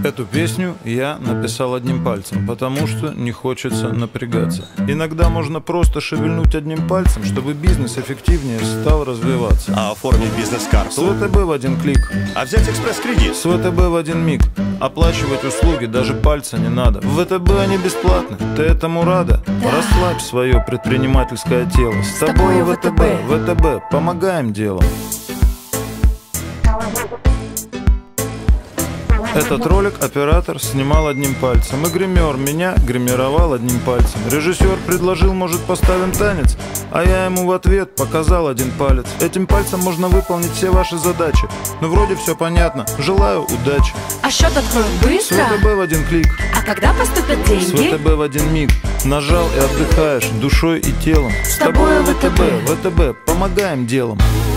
Эту песню я написал одним пальцем, потому что не хочется напрягаться. Иногда можно просто шевельнуть одним пальцем, чтобы бизнес эффективнее стал развиваться. А оформить бизнес-карту? С ВТБ в один клик. А взять экспресс-кредит? С ВТБ в один миг. Оплачивать услуги даже пальца не надо. В ВТБ они бесплатны. Ты этому рада? Да. Расслабь свое предпринимательское тело. С тобой ВТБ. ВТБ. Помогаем делом. Этот ролик оператор снимал одним пальцем. И гример меня гримировал одним пальцем. Режиссер предложил, может, поставим танец? А я ему в ответ показал один палец. Этим пальцем можно выполнить все ваши задачи. Ну, вроде все понятно. Желаю удачи. А счет открою С быстро. ВТБ в один клик. А когда поступят С деньги? ВТБ в один миг. Нажал и отдыхаешь душой и телом. С тобой ВТБ. ВТБ. Помогаем делом.